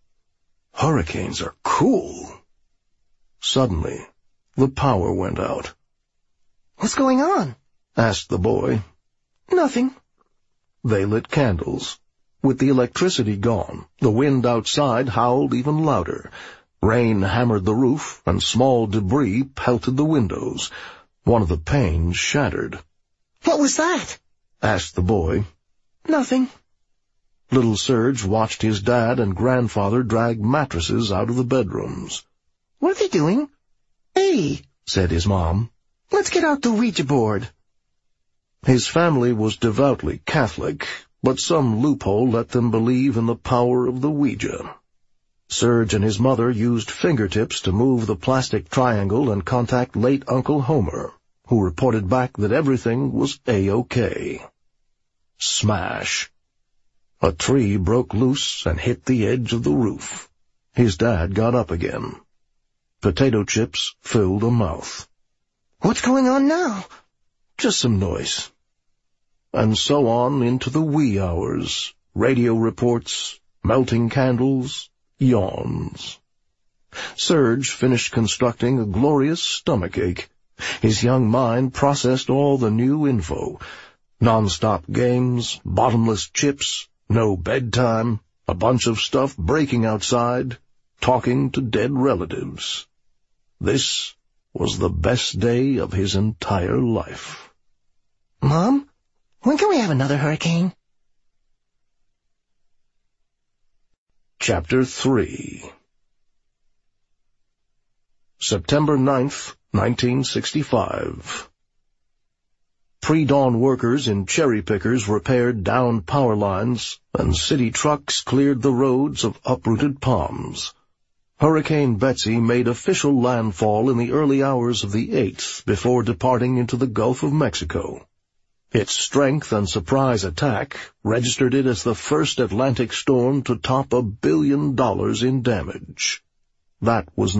Hurricanes are cool. Suddenly, the power went out. "What's going on?" asked the boy. "Nothing." They lit candles. With the electricity gone, the wind outside howled even louder. Rain hammered the roof, and small debris pelted the windows. One of the panes shattered. "What was that?" asked the boy. "Nothing." Little Serge watched his dad and grandfather drag mattresses out of the bedrooms. "What are they doing?" "Hey," said his mom. "let's get out the Ouija board." His family was devoutly Catholic, but some loophole let them believe in the power of the Ouija. Serge and his mother used fingertips to move the plastic triangle and contact late Uncle Homer, who reported back that everything was A-OK. Smash! A tree broke loose and hit the edge of the roof. His dad got up again. Potato chips filled a mouth. "What's going on now?" "Just some noise." And so on into the wee hours. Radio reports, melting candles, yawns. Serge finished constructing a glorious stomachache. His young mind processed all the new info. Non-stop games, bottomless chips, no bedtime, a bunch of stuff breaking outside, talking to dead relatives. This was the best day of his entire life. "Mom, when can we have another hurricane?" Chapter 3 September 9th, 1965. Pre-dawn workers in cherry pickers repaired downed power lines, and city trucks cleared the roads of uprooted palms. Hurricane Betsy made official landfall in the early hours of the 8th before departing into the Gulf of Mexico. Its strength and surprise attack registered it as the first Atlantic storm to top $1 billion in damage. That was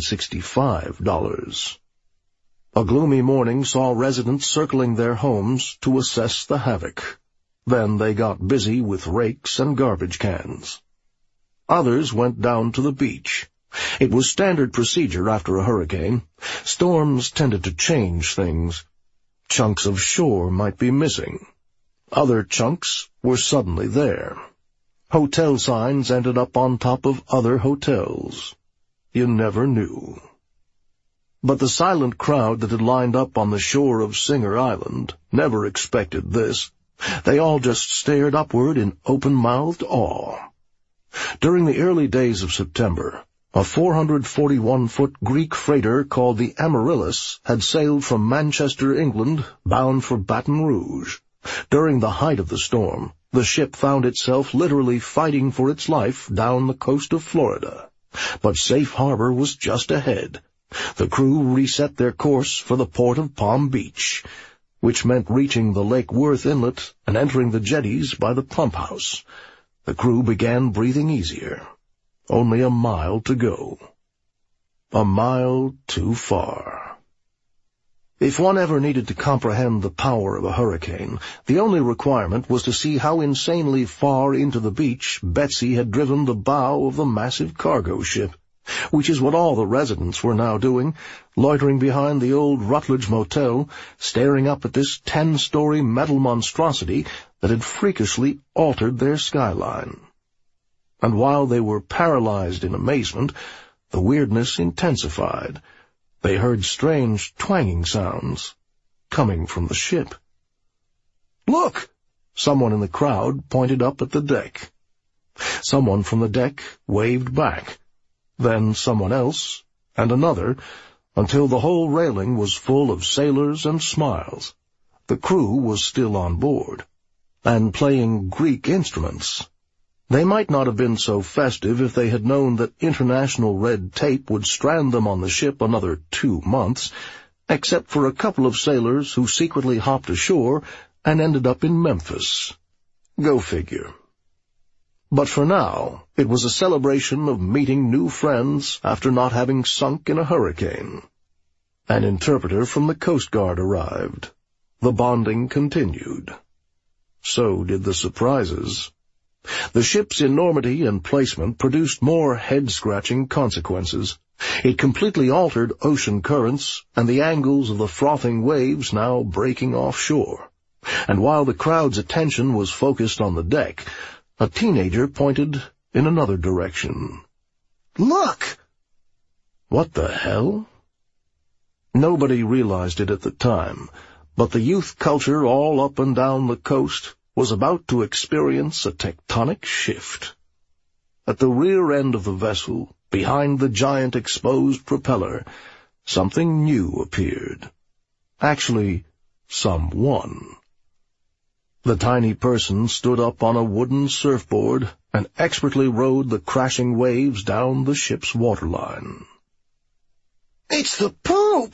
1965 dollars. A gloomy morning saw residents circling their homes to assess the havoc. Then they got busy with rakes and garbage cans. Others went down to the beach. It was standard procedure after a hurricane. Storms tended to change things. Chunks of shore might be missing. Other chunks were suddenly there. Hotel signs ended up on top of other hotels. You never knew. But the silent crowd that had lined up on the shore of Singer Island never expected this. They all just stared upward in open-mouthed awe. During the early days of September, a 441-foot Greek freighter called the Amaryllis had sailed from Manchester, England, bound for Baton Rouge. During the height of the storm, the ship found itself literally fighting for its life down the coast of Florida. But safe harbor was just ahead. The crew reset their course for the port of Palm Beach, which meant reaching the Lake Worth Inlet and entering the jetties by the pump house. The crew began breathing easier. Only a mile to go. A mile too far. If one ever needed to comprehend the power of a hurricane, the only requirement was to see how insanely far into the beach Betsy had driven the bow of the massive cargo ship, which is what all the residents were now doing, loitering behind the old Rutledge Motel, staring up at this 10-story metal monstrosity that had freakishly altered their skyline. And while they were paralyzed in amazement, the weirdness intensified. They heard strange twanging sounds coming from the ship. "Look!" Someone in the crowd pointed up at the deck. Someone from the deck waved back. Then someone else, and another, until the whole railing was full of sailors and smiles. The crew was still on board, and playing Greek instruments. They might not have been so festive if they had known that international red tape would strand them on the ship another 2 months, except for a couple of sailors who secretly hopped ashore and ended up in Memphis. Go figure. But for now, it was a celebration of meeting new friends after not having sunk in a hurricane. An interpreter from the Coast Guard arrived. The bonding continued. So did the surprises. The ship's enormity and placement produced more head-scratching consequences. It completely altered ocean currents and the angles of the frothing waves now breaking offshore. And while the crowd's attention was focused on the deck, a teenager pointed in another direction. "Look!" What the hell? Nobody realized it at the time, but the youth culture all up and down the coast was about to experience a tectonic shift. At the rear end of the vessel, behind the giant exposed propeller, something new appeared. Actually, someone. The tiny person stood up on a wooden surfboard and expertly rode the crashing waves down the ship's waterline. "It's the Pope!"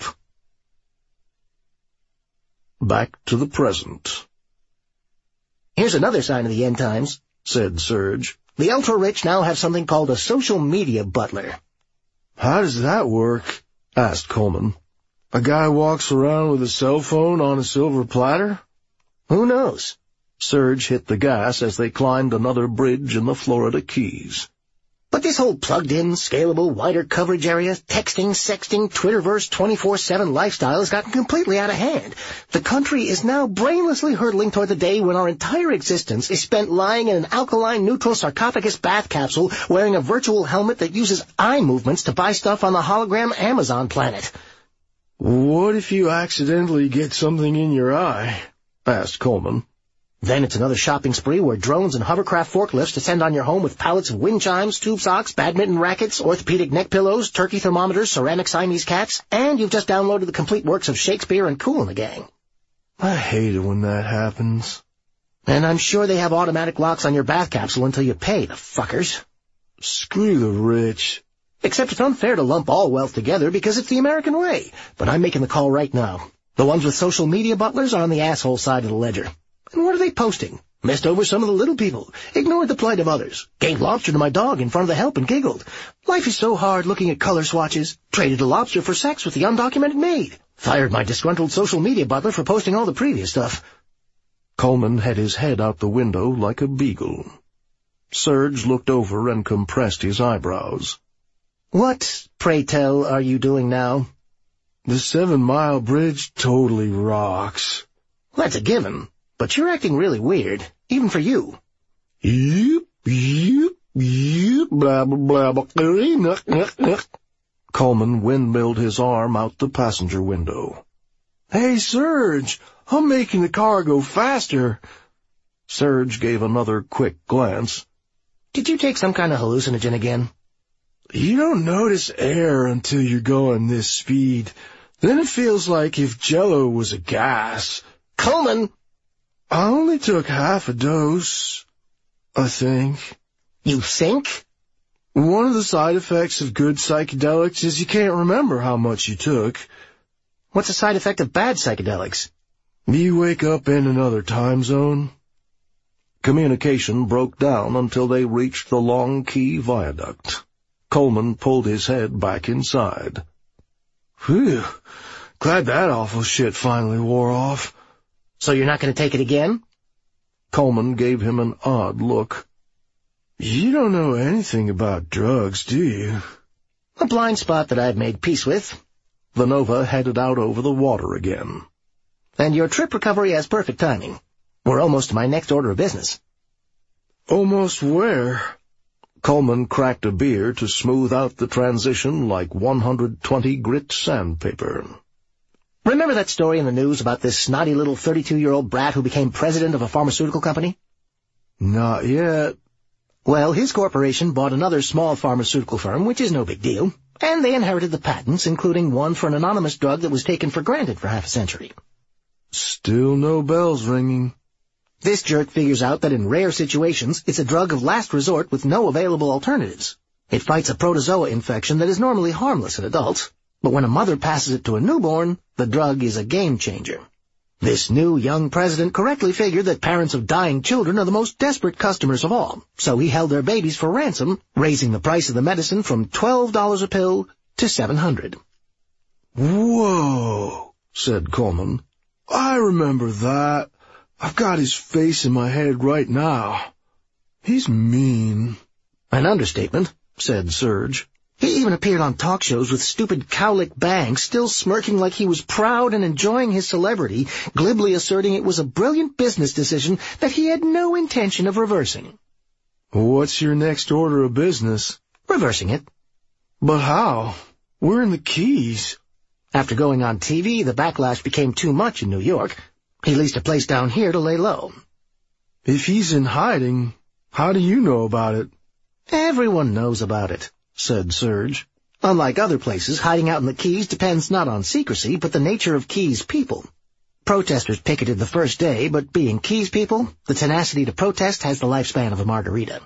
Back to the present. "Here's another sign of the end times," said Serge. "The ultra-rich now have something called a social media butler." "How does that work?" asked Coleman. "A guy walks around with a cell phone on a silver platter?" "Who knows?" Serge hit the gas as they climbed another bridge in the Florida Keys. "But this whole plugged-in, scalable, wider coverage area, texting, sexting, Twitterverse 24/7 lifestyle has gotten completely out of hand. The country is now brainlessly hurtling toward the day when our entire existence is spent lying in an alkaline-neutral sarcophagus bath capsule wearing a virtual helmet that uses eye movements to buy stuff on the hologram Amazon planet." "What if you accidentally get something in your eye?" asked Coleman. "Then it's another shopping spree where drones and hovercraft forklifts descend on your home with pallets of wind chimes, tube socks, badminton rackets, orthopedic neck pillows, turkey thermometers, ceramic Siamese cats, and you've just downloaded the complete works of Shakespeare and Kool and the Gang." "I hate it when that happens." "And I'm sure they have automatic locks on your bath capsule until you pay, the fuckers." "Screw the rich. Except it's unfair to lump all wealth together because it's the American way. But I'm making the call right now. The ones with social media butlers are on the asshole side of the ledger. And what are they posting? Messed over some of the little people. Ignored the plight of others. Gave lobster to my dog in front of the help and giggled. Life is so hard looking at color swatches. Traded a lobster for sex with the undocumented maid. Fired my disgruntled social media butler for posting all the previous stuff. Coleman had his head out the window like a beagle. Serge looked over and compressed his eyebrows. What, pray tell, are you doing now? The 7 Mile Bridge totally rocks. That's a given, but you're acting really weird, even for you. Yep, blah, blah, blah, blah. Coleman windmilled his arm out the passenger window. Hey, Serge, I'm making the car go faster. Serge gave another quick glance. Did you take some kind of hallucinogen again? You don't notice air until you're going this speed. Then it feels like if Jell-O was a gas. Coleman! I only took half a dose, I think. You think? One of the side effects of good psychedelics is you can't remember how much you took. What's the side effect of bad psychedelics? You wake up in another time zone. Communication broke down until they reached the Long Key Viaduct. Coleman pulled his head back inside. Phew, glad that awful shit finally wore off. So you're not going to take it again? Coleman gave him an odd look. You don't know anything about drugs, do you? A blind spot that I've made peace with. The Nova headed out over the water again. And your trip recovery has perfect timing. We're almost to my next order of business. Almost where? Coleman cracked a beer to smooth out the transition like 120 grit sandpaper. Remember that story in the news about this snotty little 32-year-old brat who became president of a pharmaceutical company? Not yet. Well, his corporation bought another small pharmaceutical firm, which is no big deal, and they inherited the patents, including one for an anonymous drug that was taken for granted for half a century. Still no bells ringing. This jerk figures out that in rare situations, it's a drug of last resort with no available alternatives. It fights a protozoa infection that is normally harmless in adults, but when a mother passes it to a newborn, the drug is a game changer. This new young president correctly figured that parents of dying children are the most desperate customers of all, so he held their babies for ransom, raising the price of the medicine from $12 a pill to $700. Whoa, said Coleman. I remember that. I've got his face in my head right now. He's mean. An understatement, said Serge. He even appeared on talk shows with stupid cowlick bangs, still smirking like he was proud and enjoying his celebrity, glibly asserting it was a brilliant business decision that he had no intention of reversing. What's your next order of business? Reversing it. But how? We're in the Keys. After going on TV, the backlash became too much in New York. He leased a place down here to lay low. If he's in hiding, how do you know about it? Everyone knows about it, said Serge. Unlike other places, hiding out in the Keys depends not on secrecy, but the nature of Keys people. Protesters picketed the first day, but being Keys people, the tenacity to protest has the lifespan of a margarita.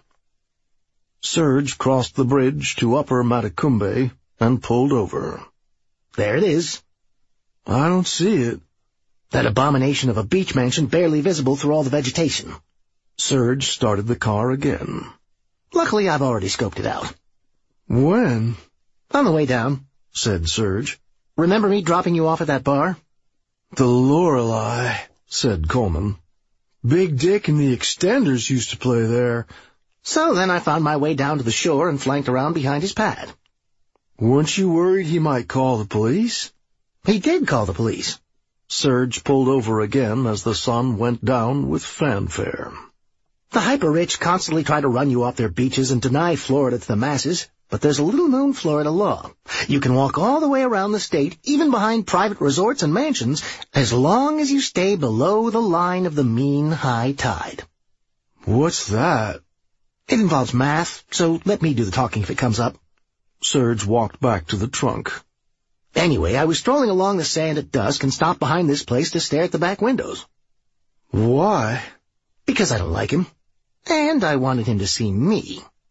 Serge crossed the bridge to Upper Matacumbe and pulled over. There it is. I don't see it. That abomination of a beach mansion barely visible through all the vegetation. Serge started the car again. Luckily, I've already scoped it out. When? On the way down, said Serge. Remember me dropping you off at that bar? The Lorelei, said Coleman. Big Dick and the Extenders used to play there. So then I found my way down to the shore and flanked around behind his pad. Weren't you worried he might call the police? He did call the police. Serge pulled over again as the sun went down with fanfare. The hyper-rich constantly try to run you off their beaches and deny Florida to the masses, but there's a little-known Florida law. You can walk all the way around the state, even behind private resorts and mansions, as long as you stay below the line of the mean high tide. What's that? It involves math, so let me do the talking if it comes up. Serge walked back to the trunk. Anyway, I was strolling along the sand at dusk and stopped behind this place to stare at the back windows. Why? Because I don't like him. And I wanted him to see me.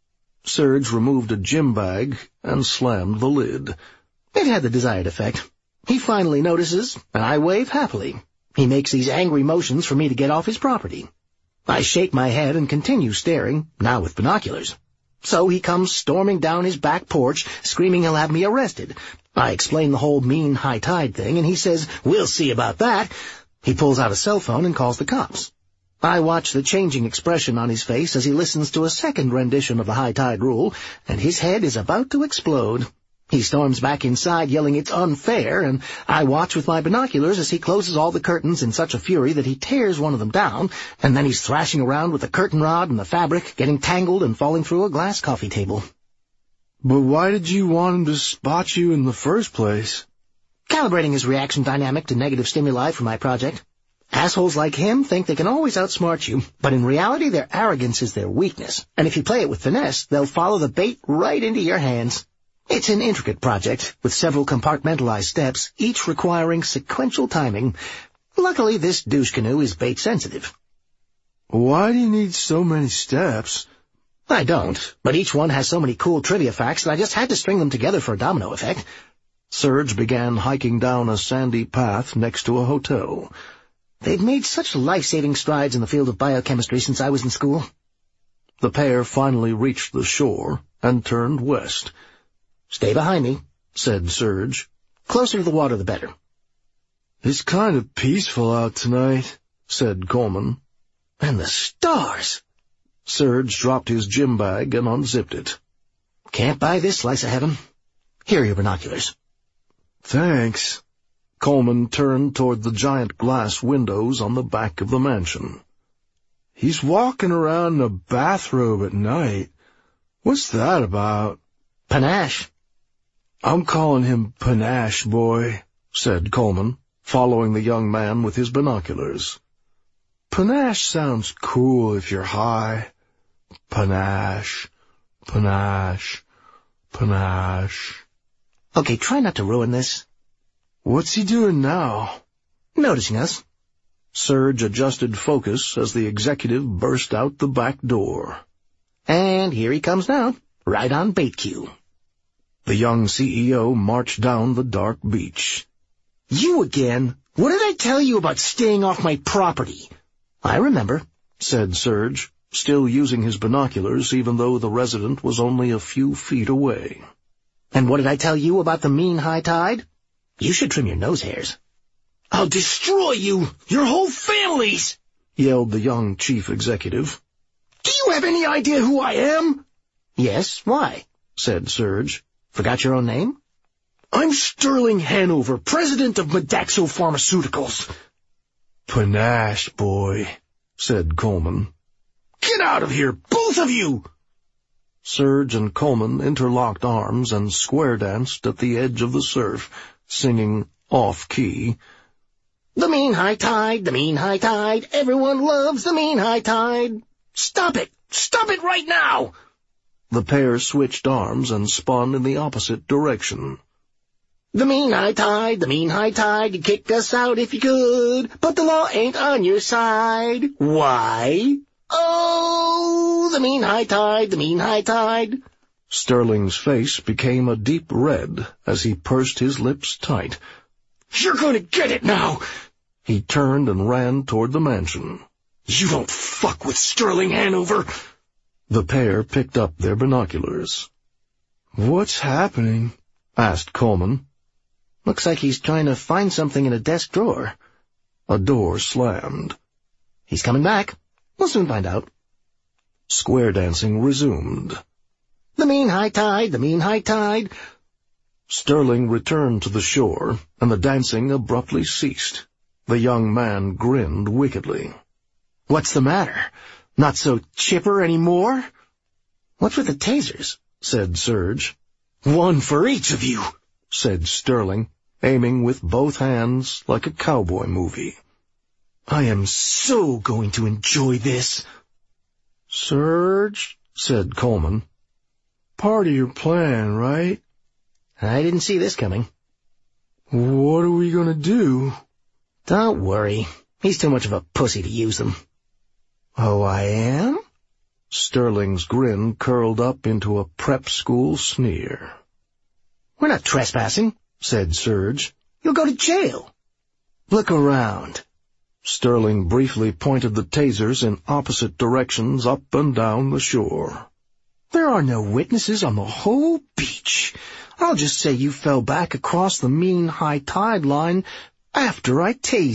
Serge removed a gym bag and slammed the lid. It had the desired effect. He finally notices, and I wave happily. He makes these angry motions for me to get off his property. I shake my head and continue staring, now with binoculars. So he comes storming down his back porch, screaming he'll have me arrested. I explain the whole mean high tide thing, and he says, "We'll see about that." He pulls out a cell phone and calls the cops. I watch the changing expression on his face as he listens to a second rendition of the high tide rule, and his head is about to explode. He storms back inside yelling it's unfair, and I watch with my binoculars as he closes all the curtains in such a fury that he tears one of them down, and then he's thrashing around with the curtain rod and the fabric, getting tangled and falling through a glass coffee table. But why did you want him to spot you in the first place? Calibrating his reaction dynamic to negative stimuli for my project. Assholes like him think they can always outsmart you, but in reality their arrogance is their weakness, and if you play it with finesse, they'll follow the bait right into your hands. It's an intricate project, with several compartmentalized steps, each requiring sequential timing. Luckily, this douche canoe is bait-sensitive. Why do you need so many steps? I don't, but each one has so many cool trivia facts that I just had to string them together for a domino effect. Serge began hiking down a sandy path next to a hotel. They've made such life-saving strides in the field of biochemistry since I was in school. The pair finally reached the shore and turned west. "Stay behind me," said Serge. "Closer to the water, the better." "It's kind of peaceful out tonight," said Coleman. "And the stars!" Serge dropped his gym bag and unzipped it. "Can't buy this slice of heaven. Here are your binoculars." "Thanks." Coleman turned toward the giant glass windows on the back of the mansion. "He's walking around in a bathrobe at night. What's that about?" "Panache." "I'm calling him Panache, boy," said Coleman, following the young man with his binoculars. "Panache sounds cool if you're high. Panache, panache, panache." Okay, try not to ruin this. "What's he doing now?" "Noticing us." Serge adjusted focus as the executive burst out the back door. And here he comes now, right on bait cue. The young CEO marched down the dark beach. "You again? What did I tell you about staying off my property?" "I remember," said Serge, still using his binoculars even though the resident was only a few feet away. "And what did I tell you about the mean high tide? You should trim your nose hairs." "I'll destroy you, your whole families!" yelled the young chief executive. "Do you have any idea who I am?" "Yes, why?" said Serge. "Forgot your own name?" "I'm Sterling Hanover, president of Modaxo Pharmaceuticals." "Panache, boy," said Coleman. "Get out of here, both of you!" Serge and Coleman interlocked arms and square-danced at the edge of the surf, singing off-key, "The mean high tide, the mean high tide, everyone loves the mean high tide. Stop it! Stop it right now!" The pair switched arms and spun in the opposite direction. "The mean high tide, the mean high tide, you'd kick us out if you could, but the law ain't on your side. Why? Oh, the mean high tide, the mean high tide." Sterling's face became a deep red as he pursed his lips tight. "You're going to get it now!" He turned and ran toward the mansion. "You don't fuck with Sterling Hanover!" The pair picked up their binoculars. "What's happening?" asked Coleman. "Looks like he's trying to find something in a desk drawer." A door slammed. "He's coming back. We'll soon find out." Square dancing resumed. "The mean high tide, the mean high tide." Sterling returned to the shore, and the dancing abruptly ceased. The young man grinned wickedly. "What's the matter? Not so chipper anymore?" "What's with the tasers?" said Serge. "One for each of you," said Sterling, aiming with both hands like a cowboy movie. "I am so going to enjoy this." "Serge," said Coleman. "Part of your plan, right?" "I didn't see this coming." "What are we gonna do?" "Don't worry. He's too much of a pussy to use them." "Oh, I am?" Sterling's grin curled up into a prep school sneer. "We're not trespassing," said Serge. "You'll go to jail." "Look around." Sterling briefly pointed the tasers in opposite directions up and down the shore. "There are no witnesses on the whole beach. I'll just say you fell back across the mean high tide line after I tased